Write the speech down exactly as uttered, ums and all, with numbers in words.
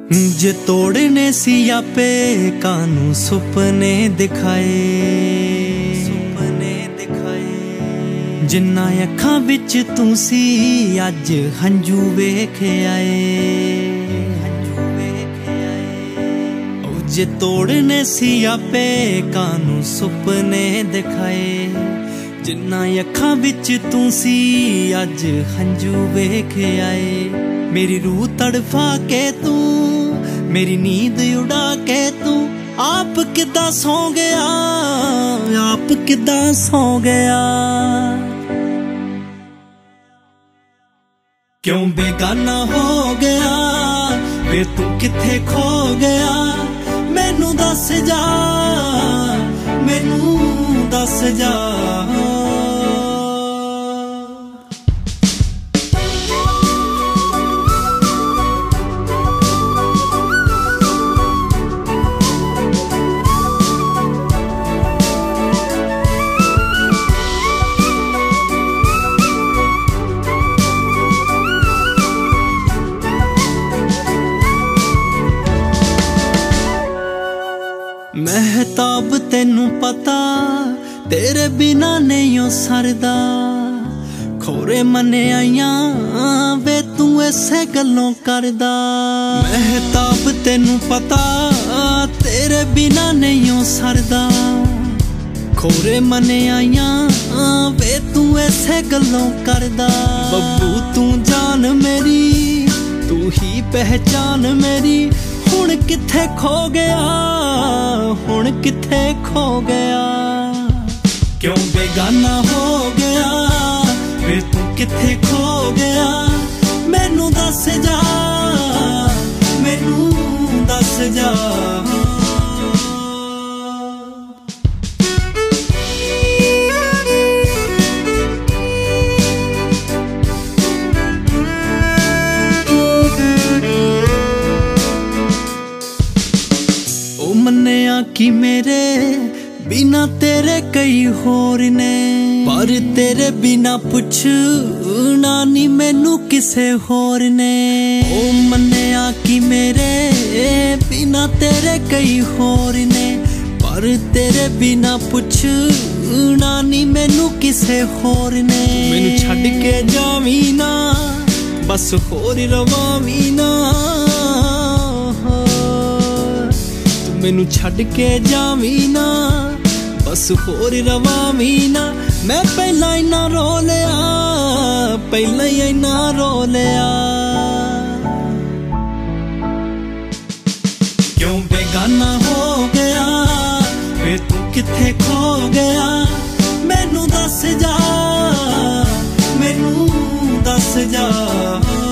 जे तोड़ने सी आपे कानू सुपने दिखाए, सुपने दिखाए जिन्ना अखां विच तू सी अज हंजू वेख आए, हंजू वेख आए। जे तोड़ने सी आपे कानू सुपने दिखाए जिन्ना अखां विच तू सी अज हंजू वेख आए। मेरी रूह तड़फा के तू मेरी नींद उड़ा के तू आप किदा सौ गया, आप किदा सौ गया। क्यों बेगाना हो गया वे तू किथे खो गया, मैनू दस जा, मैनू दस जा। महताब तेनू पता तेरे बिना नहीं हो सरदा, खोरे मने आइया वे तू ऐसे गलों करदा। महताब तेनू पता तेरे बिना नहीं हो सरदा, खोरे मने आइया वे तू ऐसे गलों करदा। बब्बू तू जान मेरी तू ही पहचान मेरी, हुण किथे खो गया, हुण किथे खो गया। क्यों बेगाना हो गया वे तू किथे खो गया, मैनू दस जा, मैनू दस जा। मन्निया कि मेरे बिना तेरे कई होर ने, पर तेरे बिना पुछना नी मैनू किसे होर ने। ओ मन्निया कि मेरे बिना तेरे कई होर ने, पर तेरे बिना पुछना नी मैनू किसे होर ने। मैनू छड्ड के जावी ना बस होर रवावी ना, मैनू छड्ड के जावी ना बस होर रवावी ना। मैं पहला इना रो लिया, पहला ही इना रो लिया। क्यों बेगाना हो गया वे तू किथे खो गया, मैनू दस जा, मैनू दस जा।